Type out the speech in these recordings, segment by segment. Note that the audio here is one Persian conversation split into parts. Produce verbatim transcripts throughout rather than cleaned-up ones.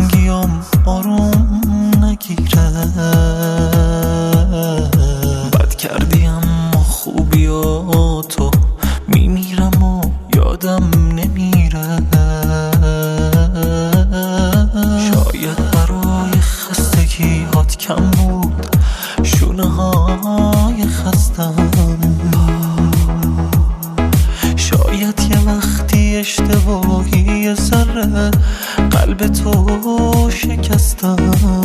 دلتنگیام آروم نگیره. بد کردی اما خوبی و تو میمیرم و یادم نمیره. شاید برای خستگی هات کم بود شونه های خستم. شاید یه وقتی اشتباهی یه ذره قلب تو شکستم.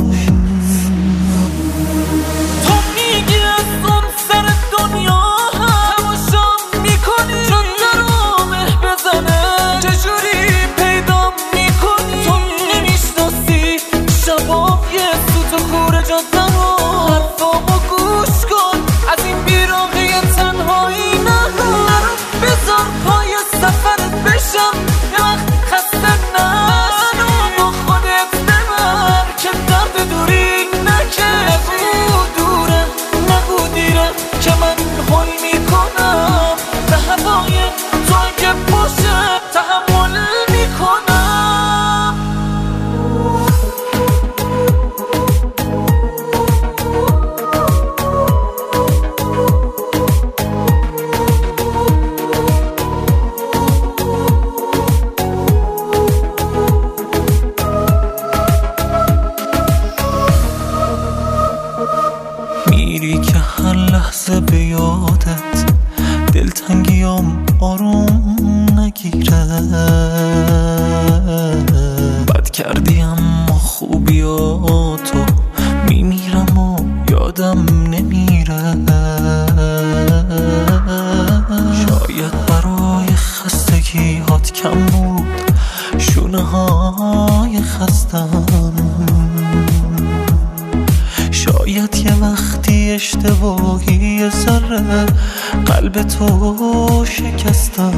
تو میگی از اون سر دنیا تماشا میکنی چون درامه بزنه. چجوری پیدا میکنی تو نمیشناسی شباب یه سوت و کور جاده رو. حرفامو گوش کن از این بیراقی تنهایی نرو. بذار پای سفرت بشم یه وقت خسته نشی. با خودت ببر که درد دوری نکش. نگو دوره نگو دیره که من حل میکنم به هوای تو اگه باشه تحمل میکنم. میری که هر لحظه به یادت دلتنگیام آروم نگیره. بد کردی اما خوبی و تو میمیرم و یادم نمیره. شاید برای خستگی هات کم بود شونه های خستم. شاید یه وقتی اشتباهی یه ذره قلب تو شکستم.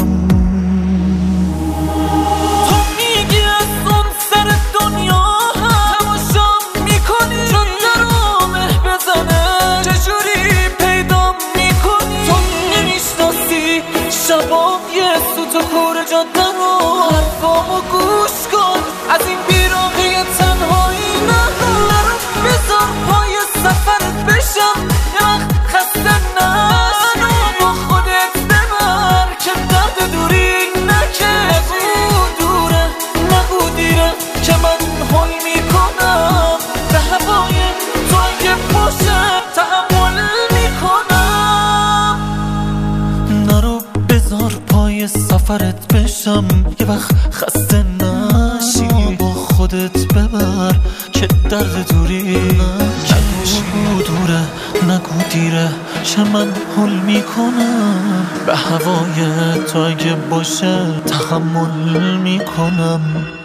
تو میگی از اون سر دنیا تماشا میکنی چون درامه بزنه. چجوری پیدا میکنی تو نمیشناسی شباب یه سوت و کور جاده رو. حرفامو گوش کن از این بیراقی تنهایی نرو. بذار پای سفرت بشم یه وقت خسته نشی. با خودت ببر که درد دوری نکش. نگو دوره نگو دیره که من حل میکنم به هوای تو اگه باشه تحمل میکنم. نرو بذار پای سفرت بشم یه وقت خسته نشی. با خودت ببر که درد دوری نکش. نگو دوره نگو دیره چه من حل میکنم به هوای تو اگه باشه تحمل میکنم.